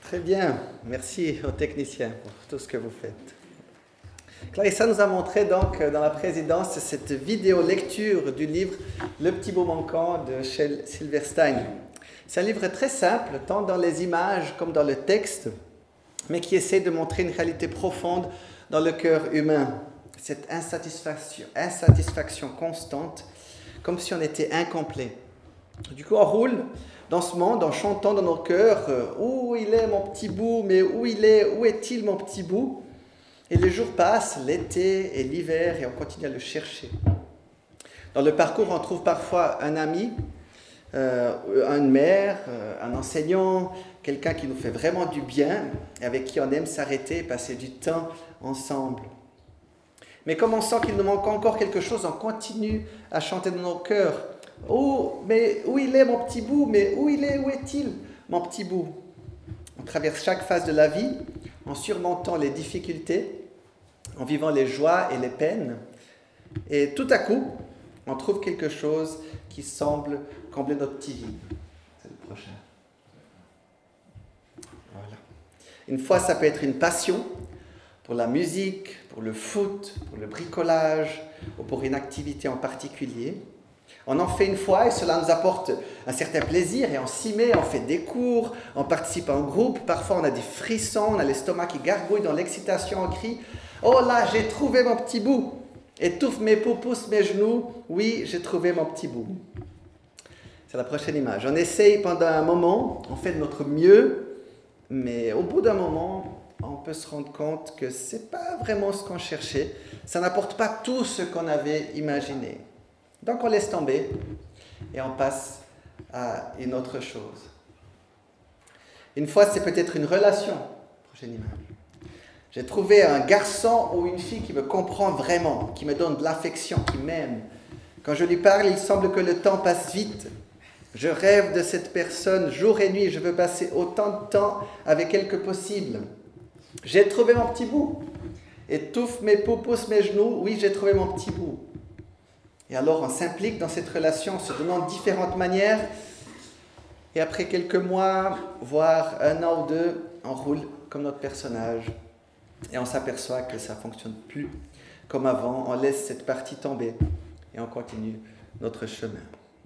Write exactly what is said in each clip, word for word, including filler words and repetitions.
Très bien, merci aux techniciens pour tout ce que vous faites. Clarissa nous a montré donc dans la présidence cette vidéo lecture du livre Le petit beau manquant de Shel Silverstein. C'est un livre très simple, tant dans les images comme dans le texte, mais qui essaie de montrer une réalité profonde dans le cœur humain. Cette insatisfaction, insatisfaction constante, comme si on était incomplet. Du coup, on roule dans ce monde en chantant dans nos cœurs euh, « Où il est mon petit bout, mais où il est, où est-il mon petit bout ?» Et les jours passent, l'été et l'hiver, et on continue à le chercher. Dans le parcours, on trouve parfois un ami, euh, une mère, euh, un enseignant, quelqu'un qui nous fait vraiment du bien, avec qui on aime s'arrêter et passer du temps ensemble. Mais comme on sent qu'il nous manque encore quelque chose, on continue à chanter dans nos cœurs. Oh, mais où il est mon petit bout, mais où il est, où est-il mon petit bout? On traverse chaque phase de la vie en surmontant les difficultés, en vivant les joies et les peines. Et tout à coup, on trouve quelque chose qui semble combler notre petit vide. C'est le prochain. Voilà. Une fois, ça peut être une passion pour la musique, pour le foot, pour le bricolage ou pour une activité en particulier. On en fait une fois et cela nous apporte un certain plaisir et on s'y met, on fait des cours, on participe en groupe, parfois on a des frissons, on a l'estomac qui gargouille dans l'excitation, on crie « Oh là, j'ai trouvé mon petit bout !» Étouffe mes poux, pousse mes genoux, oui, j'ai trouvé mon petit bout. C'est la prochaine image. On essaye pendant un moment, on fait de notre mieux, mais au bout d'un moment, on peut se rendre compte que ce n'est pas vraiment ce qu'on cherchait, ça n'apporte pas tout ce qu'on avait imaginé. Donc on laisse tomber et on passe à une autre chose. Une fois, c'est peut-être une relation. Prochaine image. J'ai trouvé un garçon ou une fille qui me comprend vraiment, qui me donne de l'affection, qui m'aime. Quand je lui parle, il semble que le temps passe vite. Je rêve de cette personne jour et nuit. Je veux passer autant de temps avec elle que possible. J'ai trouvé mon petit bout. Étouffe mes poux, pousse mes genoux. Oui, j'ai trouvé mon petit bout. Et alors, on s'implique dans cette relation en se donnant de différentes manières. Et après quelques mois, voire un an ou deux, on roule comme notre personnage. Et on s'aperçoit que ça ne fonctionne plus comme avant. On laisse cette partie tomber et on continue notre chemin.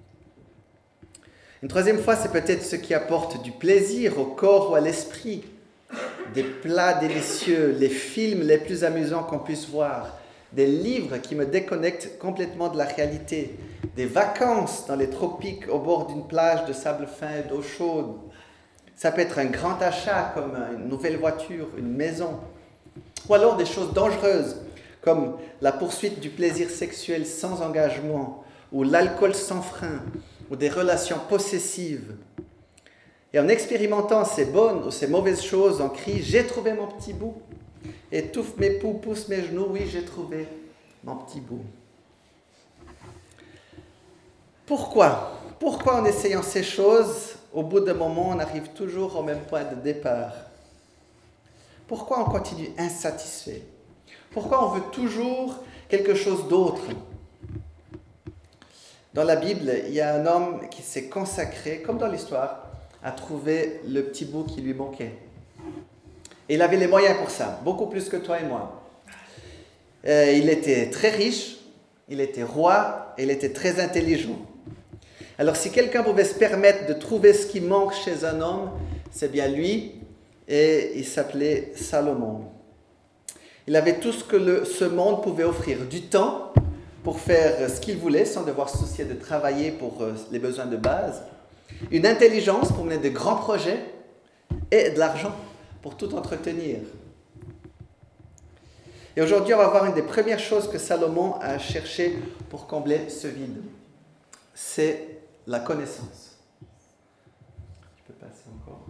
Une troisième fois, c'est peut-être ce qui apporte du plaisir au corps ou à l'esprit. Des plats délicieux, les films les plus amusants qu'on puisse voir. Des livres qui me déconnectent complètement de la réalité, des vacances dans les tropiques au bord d'une plage de sable fin et d'eau chaude. Ça peut être un grand achat comme une nouvelle voiture, une maison, ou alors des choses dangereuses comme la poursuite du plaisir sexuel sans engagement, ou l'alcool sans frein, ou des relations possessives. Et en expérimentant ces bonnes ou ces mauvaises choses, on crie « J'ai trouvé mon petit bout ». Étouffe mes poux, pousse mes genoux, oui, j'ai trouvé mon petit bout. Pourquoi Pourquoi en essayant ces choses, au bout d'un moment, on arrive toujours au même point de départ? Pourquoi on continue insatisfait? Pourquoi on veut toujours quelque chose d'autre? Dans la Bible, il y a un homme qui s'est consacré, comme dans l'histoire, à trouver le petit bout qui lui manquait. Et il avait les moyens pour ça, beaucoup plus que toi et moi. Euh, il était très riche, il était roi, et il était très intelligent. Alors si quelqu'un pouvait se permettre de trouver ce qui manque chez un homme, c'est bien lui, et il s'appelait Salomon. Il avait tout ce que le, ce monde pouvait offrir, du temps pour faire ce qu'il voulait, sans devoir se soucier de travailler pour euh, les besoins de base, une intelligence pour mener de grands projets, et de l'argent pour tout entretenir. Et aujourd'hui, on va voir une des premières choses que Salomon a cherché pour combler ce vide. C'est la connaissance. Tu peux passer encore.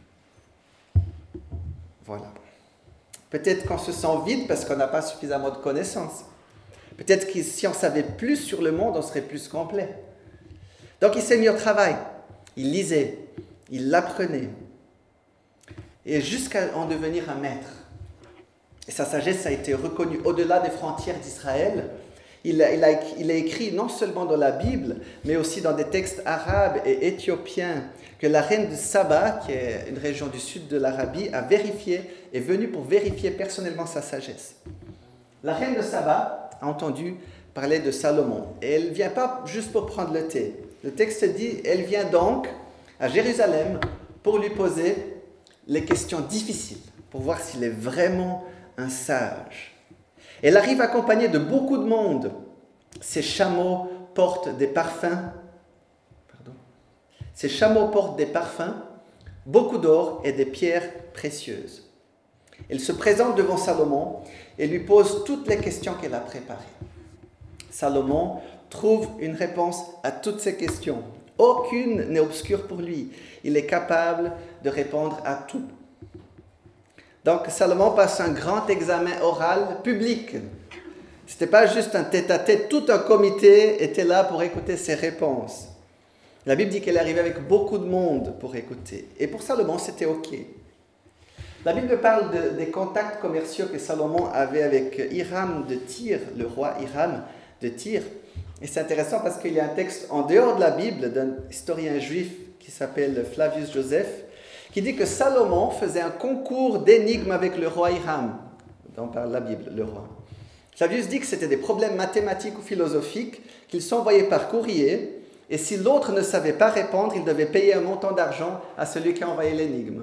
Voilà. Peut-être qu'on se sent vide parce qu'on n'a pas suffisamment de connaissances. Peut-être que si on savait plus sur le monde, on serait plus complet. Donc il s'est mis au travail. Il lisait, il l'apprenait. Et jusqu'à en devenir un maître. Et sa sagesse a été reconnue au-delà des frontières d'Israël. Il a, il, a, il a écrit non seulement dans la Bible, mais aussi dans des textes arabes et éthiopiens, que la reine de Saba, qui est une région du sud de l'Arabie, a vérifié, est venue pour vérifier personnellement sa sagesse. La reine de Saba a entendu parler de Salomon, et elle ne vient pas juste pour prendre le thé. Le texte dit, elle vient donc à Jérusalem pour lui poser les questions difficiles, pour voir s'il est vraiment un sage. Elle arrive accompagnée de beaucoup de monde. Ses chameaux portent des parfums. Pardon. Ses chameaux portent des parfums, beaucoup d'or et des pierres précieuses. Elle se présente devant Salomon et lui pose toutes les questions qu'elle a préparées. Salomon trouve une réponse à toutes ces questions. Aucune n'est obscure pour lui. Il est capable de répondre à tout. Donc, Salomon passe un grand examen oral public. Ce n'était pas juste un tête-à-tête, tout un comité était là pour écouter ses réponses. La Bible dit qu'elle est arrivée avec beaucoup de monde pour écouter. Et pour Salomon, c'était OK. La Bible parle de, des contacts commerciaux que Salomon avait avec Hiram de Tyr, le roi Hiram de Tyr. Et c'est intéressant parce qu'il y a un texte en dehors de la Bible d'un historien juif qui s'appelle Flavius Joseph, qui dit que Salomon faisait un concours d'énigmes avec le roi Hiram, dont parle la Bible, le roi. Flavius dit que c'était des problèmes mathématiques ou philosophiques qu'il s'envoyait par courrier, et si l'autre ne savait pas répondre, il devait payer un montant d'argent à celui qui envoyait l'énigme.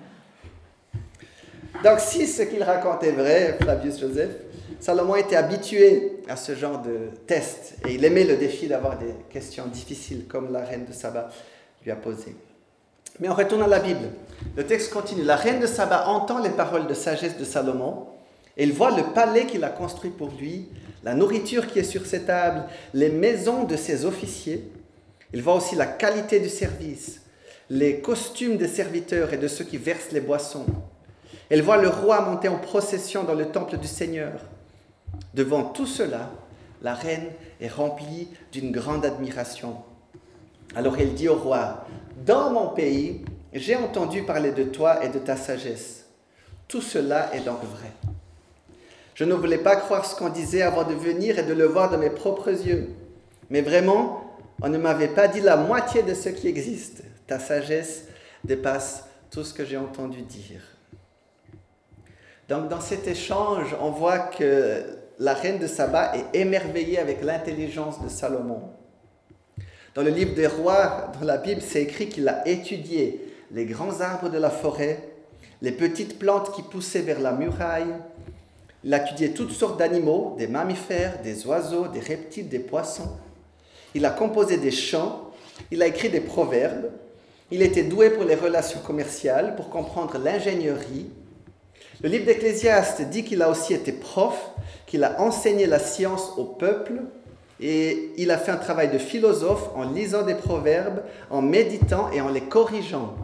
Donc si ce qu'il racontait est vrai, Flavius Joseph, Salomon était habitué à ce genre de test, et il aimait le défi d'avoir des questions difficiles, comme la reine de Saba lui a posé. Mais on retourne à la Bible. Le texte continue. La reine de Saba entend les paroles de sagesse de Salomon et il voit le palais qu'il a construit pour lui, la nourriture qui est sur ses tables, les maisons de ses officiers. Il voit aussi la qualité du service, les costumes des serviteurs et de ceux qui versent les boissons. Elle voit le roi monter en procession dans le temple du Seigneur. Devant tout cela, la reine est remplie d'une grande admiration. Alors elle dit au roi, « Dans mon pays, j'ai entendu parler de toi et de ta sagesse. Tout cela est donc vrai. Je ne voulais pas croire ce qu'on disait avant de venir et de le voir de mes propres yeux. Mais vraiment, on ne m'avait pas dit la moitié de ce qui existe. Ta sagesse dépasse tout ce que j'ai entendu dire. » Donc dans cet échange, on voit que la reine de Saba est émerveillée avec l'intelligence de Salomon. Dans le livre des rois, dans la Bible, c'est écrit qu'il a étudié les grands arbres de la forêt, les petites plantes qui poussaient vers la muraille. Il a étudié toutes sortes d'animaux, des mammifères, des oiseaux, des reptiles, des poissons. Il a composé des chants, il a écrit des proverbes. Il était doué pour les relations commerciales, pour comprendre l'ingénierie. Le livre d'Ecclésiaste dit qu'il a aussi été prof, qu'il a enseigné la science au peuple. Et il a fait un travail de philosophe en lisant des proverbes, en méditant et en les corrigeant.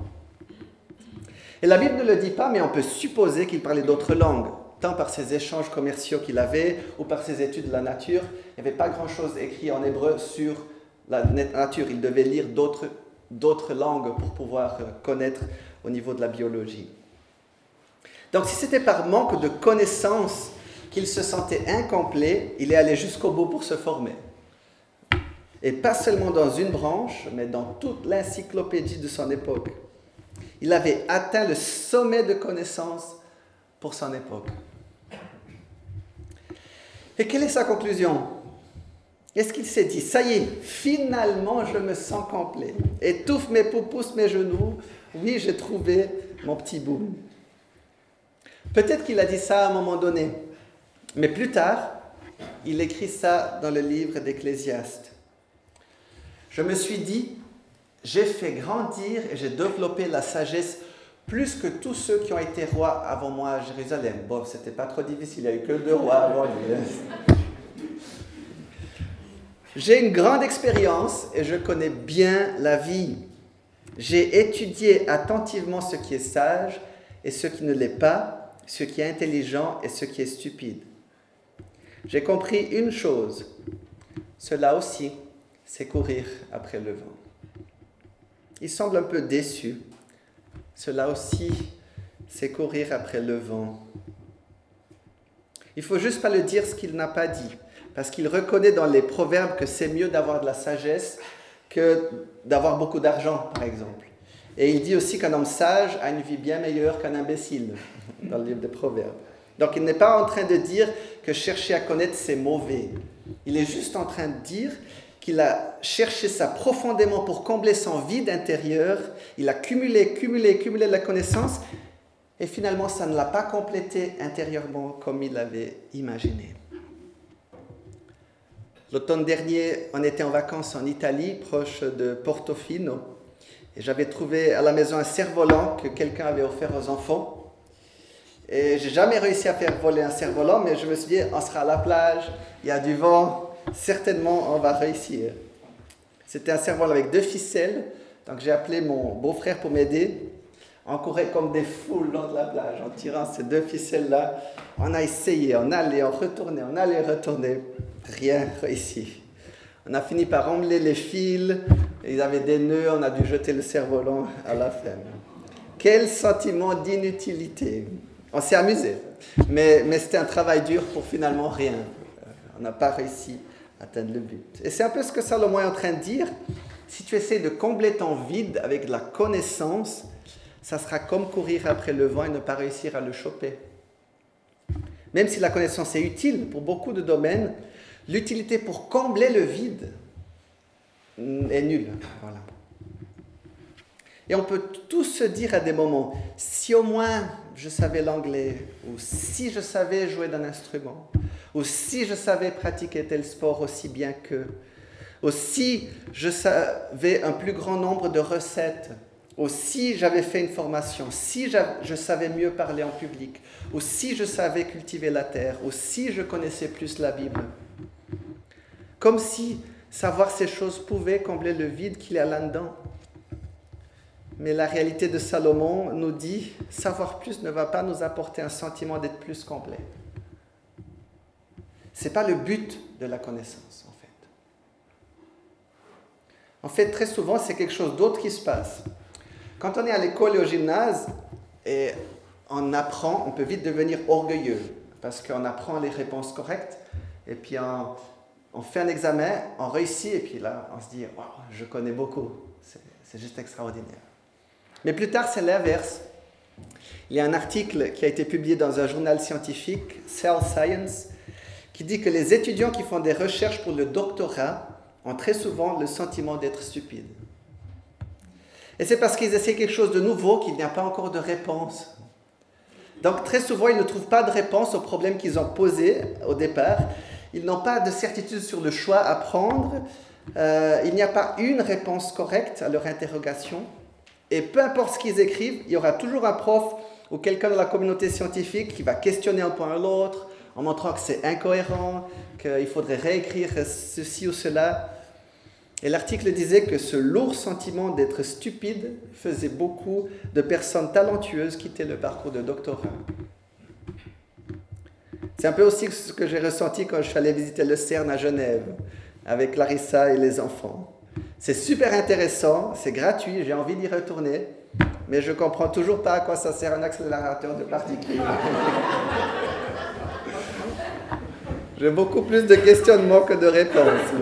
Et la Bible ne le dit pas, mais on peut supposer qu'il parlait d'autres langues, tant par ses échanges commerciaux qu'il avait ou par ses études de la nature. Il n'y avait pas grand-chose écrit en hébreu sur la nature. Il devait lire d'autres, d'autres langues pour pouvoir connaître au niveau de la biologie. Donc si c'était par manque de connaissances qu'il se sentait incomplet, il est allé jusqu'au bout pour se former. Et pas seulement dans une branche, mais dans toute l'encyclopédie de son époque. Il avait atteint le sommet de connaissances pour son époque. Et quelle est sa conclusion? Est-ce qu'il s'est dit, ça y est, finalement je me sens complet. Étouffe mes poupousses, mes genoux, oui, j'ai trouvé mon petit bout. Peut-être qu'il a dit ça à un moment donné. Mais plus tard, il écrit ça dans le livre d'Ecclésiaste. Je me suis dit, j'ai fait grandir et j'ai développé la sagesse plus que tous ceux qui ont été rois avant moi à Jérusalem. Bon, c'était pas trop difficile, il n'y a eu que deux rois avant lui. J'ai une grande expérience et je connais bien la vie. J'ai étudié attentivement ce qui est sage et ce qui ne l'est pas, ce qui est intelligent et ce qui est stupide. J'ai compris une chose, cela aussi, c'est courir après le vent. Il semble un peu déçu. Cela aussi, c'est courir après le vent. Il ne faut juste pas le dire ce qu'il n'a pas dit. parce qu'il reconnaît dans les proverbes que c'est mieux d'avoir de la sagesse que d'avoir beaucoup d'argent, par exemple. Et il dit aussi qu'un homme sage a une vie bien meilleure qu'un imbécile, dans le livre des proverbes. Donc il n'est pas en train de dire que chercher à connaître, c'est mauvais. Il est juste en train de dire qu'il a cherché ça profondément pour combler son vide intérieur. Il a cumulé, cumulé, cumulé la connaissance, et finalement, ça ne l'a pas complété intérieurement comme il l'avait imaginé. L'automne dernier, on était en vacances en Italie, proche de Portofino, et j'avais trouvé à la maison un cerf-volant que quelqu'un avait offert aux enfants. Et j'ai jamais réussi à faire voler un cerf-volant, mais je me suis dit, on sera à la plage, il y a du vent, certainement on va réussir. C'était un cerf-volant avec deux ficelles, donc j'ai appelé mon beau-frère pour m'aider. On courait comme des fous le long de la plage en tirant ces deux ficelles-là. On a essayé, on allait, on retournait, on allait, retourner. Rien réussi. On a fini par emmeler les fils, ils avaient des nœuds, on a dû jeter le cerf-volant à la fin. Quel sentiment d'inutilité! On s'est amusé, mais, mais c'était un travail dur pour finalement rien. On n'a pas réussi à atteindre le but. Et c'est un peu ce que Salomon est en train de dire. Si tu essaies de combler ton vide avec de la connaissance, ça sera comme courir après le vent et ne pas réussir à le choper. Même si la connaissance est utile pour beaucoup de domaines, l'utilité pour combler le vide est nulle. Voilà. Et on peut tous se dire à des moments, si au moins je savais l'anglais, ou si je savais jouer d'un instrument, ou si je savais pratiquer tel sport aussi bien qu'eux, ou si je savais un plus grand nombre de recettes, ou si j'avais fait une formation, si je savais mieux parler en public, ou si je savais cultiver la terre, ou si je connaissais plus la Bible. Comme si savoir ces choses pouvait combler le vide qu'il y a là-dedans. Mais la réalité de Salomon nous dit, savoir plus ne va pas nous apporter un sentiment d'être plus complet. Ce n'est pas le but de la connaissance, en fait. En fait, très souvent, c'est quelque chose d'autre qui se passe. Quand on est à l'école et au gymnase, et on apprend, on peut vite devenir orgueilleux, parce qu'on apprend les réponses correctes, et puis on, on fait un examen, on réussit, et puis là, on se dit, wow, je connais beaucoup, c'est, c'est juste extraordinaire. Mais plus tard, c'est l'inverse. Il y a un article qui a été publié dans un journal scientifique, Cell Science, qui dit que les étudiants qui font des recherches pour le doctorat ont très souvent le sentiment d'être stupides. Et c'est parce qu'ils essaient quelque chose de nouveau qu'il n'y a pas encore de réponse. Donc très souvent, ils ne trouvent pas de réponse aux problèmes qu'ils ont posés au départ. Ils n'ont pas de certitude sur le choix à prendre. Euh, il n'y a pas une réponse correcte à leur interrogation. Et peu importe ce qu'ils écrivent, il y aura toujours un prof ou quelqu'un de la communauté scientifique qui va questionner un point ou l'autre en montrant que c'est incohérent, qu'il faudrait réécrire ceci ou cela. Et l'article disait que ce lourd sentiment d'être stupide faisait beaucoup de personnes talentueuses quitter le parcours de doctorat. C'est un peu aussi ce que j'ai ressenti quand je suis allé visiter le CERN à Genève avec Larissa et les enfants. C'est super intéressant, c'est gratuit, j'ai envie d'y retourner, mais je ne comprends toujours pas à quoi ça sert un accélérateur de particules. J'ai beaucoup plus de questionnements que de réponses.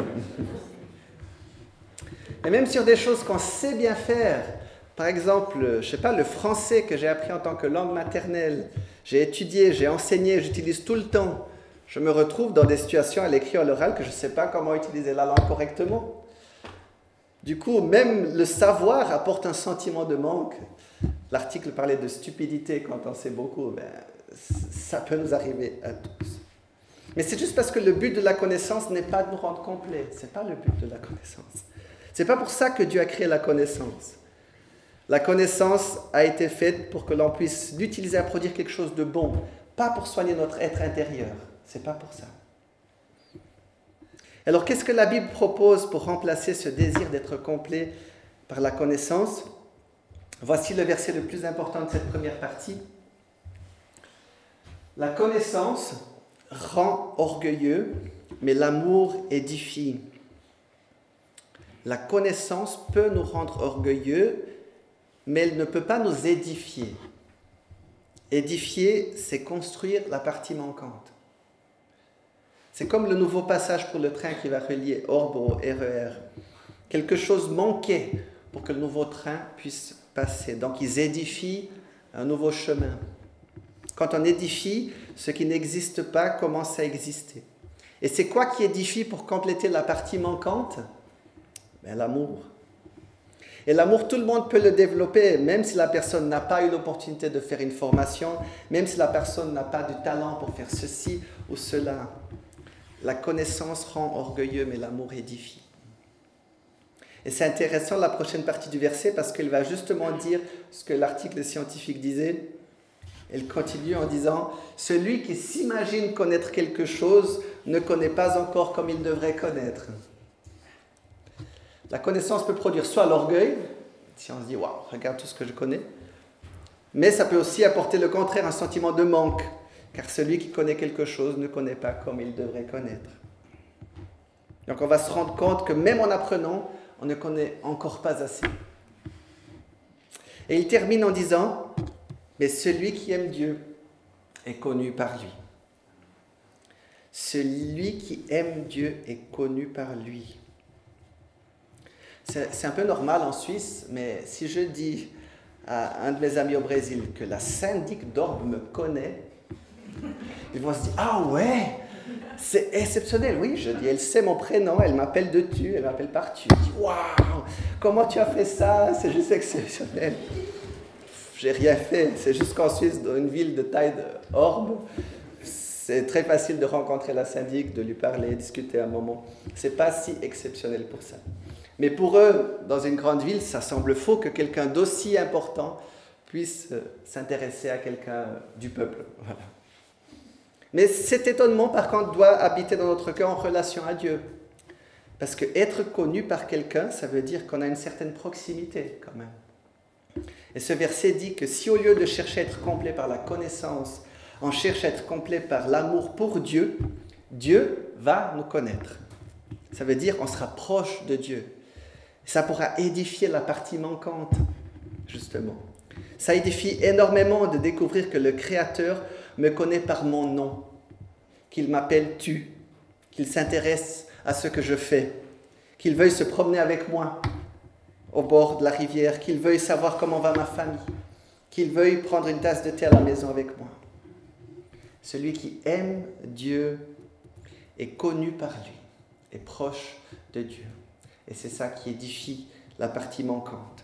Et même sur des choses qu'on sait bien faire, par exemple, je ne sais pas, le français que j'ai appris en tant que langue maternelle, j'ai étudié, j'ai enseigné, j'utilise tout le temps. Je me retrouve dans des situations à l'écrit ou à l'oral que je ne sais pas comment utiliser la langue correctement. Du coup, même le savoir apporte un sentiment de manque. L'article parlait de stupidité quand on sait beaucoup. Ben, ça peut nous arriver à tous. Mais c'est juste parce que le but de la connaissance n'est pas de nous rendre complets. Ce n'est pas le but de la connaissance. Ce n'est pas pour ça que Dieu a créé la connaissance. La connaissance a été faite pour que l'on puisse l'utiliser à produire quelque chose de bon, pas pour soigner notre être intérieur. Ce n'est pas pour ça. Alors, qu'est-ce que la Bible propose pour remplacer ce désir d'être complet par la connaissance? Voici le verset le plus important de cette première partie. La connaissance rend orgueilleux, mais l'amour édifie. La connaissance peut nous rendre orgueilleux, mais elle ne peut pas nous édifier. Édifier, c'est construire la partie manquante. C'est comme le nouveau passage pour le train qui va relier Orbe au R E R. Quelque chose manquait pour que le nouveau train puisse passer. Donc ils édifient un nouveau chemin. Quand on édifie, ce qui n'existe pas commence à exister. Et c'est quoi qui édifie pour compléter la partie manquante? Ben, l'amour. Et l'amour, tout le monde peut le développer, même si la personne n'a pas eu l'opportunité de faire une formation, même si la personne n'a pas du talent pour faire ceci ou cela. La connaissance rend orgueilleux, mais l'amour édifie. Et c'est intéressant la prochaine partie du verset parce qu'elle va justement dire ce que l'article scientifique disait. Elle continue en disant « Celui qui s'imagine connaître quelque chose ne connaît pas encore comme il devrait connaître. » La connaissance peut produire soit l'orgueil, si on se dit « Waouh, regarde tout ce que je connais », mais ça peut aussi apporter le contraire, un sentiment de manque, car celui qui connaît quelque chose ne connaît pas comme il devrait connaître. Donc on va se rendre compte que même en apprenant, on ne connaît encore pas assez. Et il termine en disant « Mais celui qui aime Dieu est connu par lui. » Celui qui aime Dieu est connu par lui. C'est, c'est un peu normal en Suisse, mais si je dis à un de mes amis au Brésil que la syndic d'Orbe me connaît, ils vont se dire « Ah ouais, c'est exceptionnel. » Oui, je dis, elle sait mon prénom, elle m'appelle de tu, elle m'appelle par tu. Je dis « Waouh, comment tu as fait ça? C'est juste exceptionnel. » J'ai rien fait, c'est juste qu'en Suisse, dans une ville de taille d'Orbe, c'est très facile de rencontrer la syndic, de lui parler, discuter un moment. C'est pas si exceptionnel pour ça. Mais pour eux, dans une grande ville, ça semble faux que quelqu'un d'aussi important puisse s'intéresser à quelqu'un du peuple. Voilà. Mais cet étonnement, par contre, doit habiter dans notre cœur en relation à Dieu. Parce que être connu par quelqu'un, ça veut dire qu'on a une certaine proximité quand même. Et ce verset dit que si au lieu de chercher à être complet par la connaissance, on cherche à être complet par l'amour pour Dieu, Dieu va nous connaître. Ça veut dire qu'on sera proche de Dieu. Ça pourra édifier la partie manquante, justement. Ça édifie énormément de découvrir que le Créateur me connaît par mon nom, qu'il m'appelle tu, qu'il s'intéresse à ce que je fais, qu'il veuille se promener avec moi au bord de la rivière, qu'il veuille savoir comment va ma famille, qu'il veuille prendre une tasse de thé à la maison avec moi. Celui qui aime Dieu est connu par lui, est proche de Dieu. Et c'est ça qui édifie la partie manquante.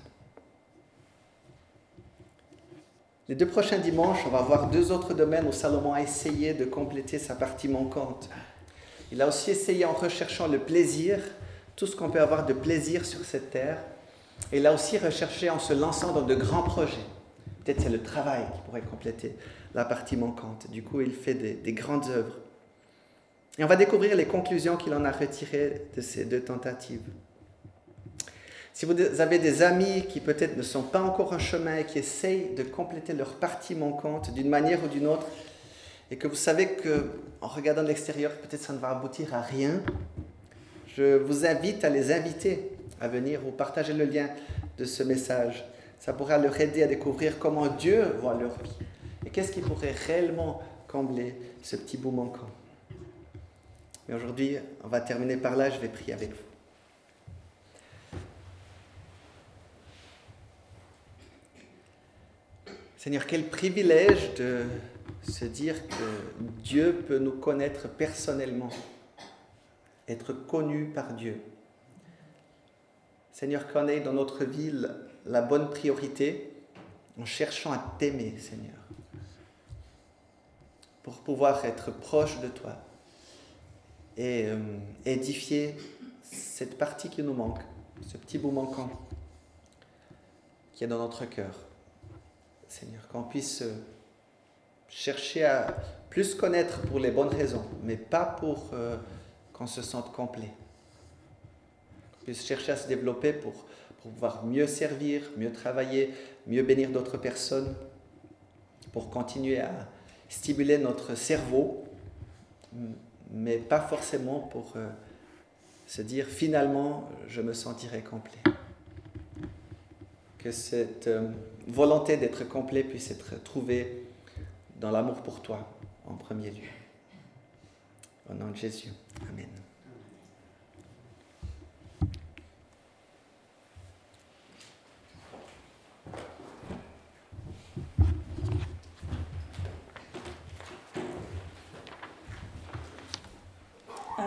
Les deux prochains dimanches, on va voir deux autres domaines où Salomon a essayé de compléter sa partie manquante. Il a aussi essayé en recherchant le plaisir, tout ce qu'on peut avoir de plaisir sur cette terre. Et il a aussi recherché en se lançant dans de grands projets. Peut-être c'est le travail qui pourrait compléter la partie manquante. Du coup, il fait des, des grandes œuvres. Et on va découvrir les conclusions qu'il en a retirées de ces deux tentatives. Si vous avez des amis qui peut-être ne sont pas encore en chemin et qui essayent de compléter leur partie manquante d'une manière ou d'une autre, et que vous savez qu'en regardant de l'extérieur, peut-être ça ne va aboutir à rien, je vous invite à les inviter à venir ou partager le lien de ce message. Ça pourra leur aider à découvrir comment Dieu voit leur vie et qu'est-ce qui pourrait réellement combler ce petit bout manquant. Mais aujourd'hui, on va terminer par là, je vais prier avec vous. Seigneur, quel privilège de se dire que Dieu peut nous connaître personnellement, être connu par Dieu. Seigneur, qu'on ait dans notre vie la bonne priorité en cherchant à t'aimer, Seigneur, pour pouvoir être proche de toi et euh, édifier cette partie qui nous manque, ce petit bout manquant qui est dans notre cœur. Seigneur, qu'on puisse chercher à plus connaître pour les bonnes raisons, mais pas pour euh, qu'on se sente complet. Qu'on puisse chercher à se développer pour, pour pouvoir mieux servir, mieux travailler, mieux bénir d'autres personnes, pour continuer à stimuler notre cerveau, mais pas forcément pour euh, se dire finalement je me sentirai complet. Que cette euh, volonté d'être complet puisse être trouvée dans l'amour pour toi en premier lieu. Au nom de Jésus. Amen.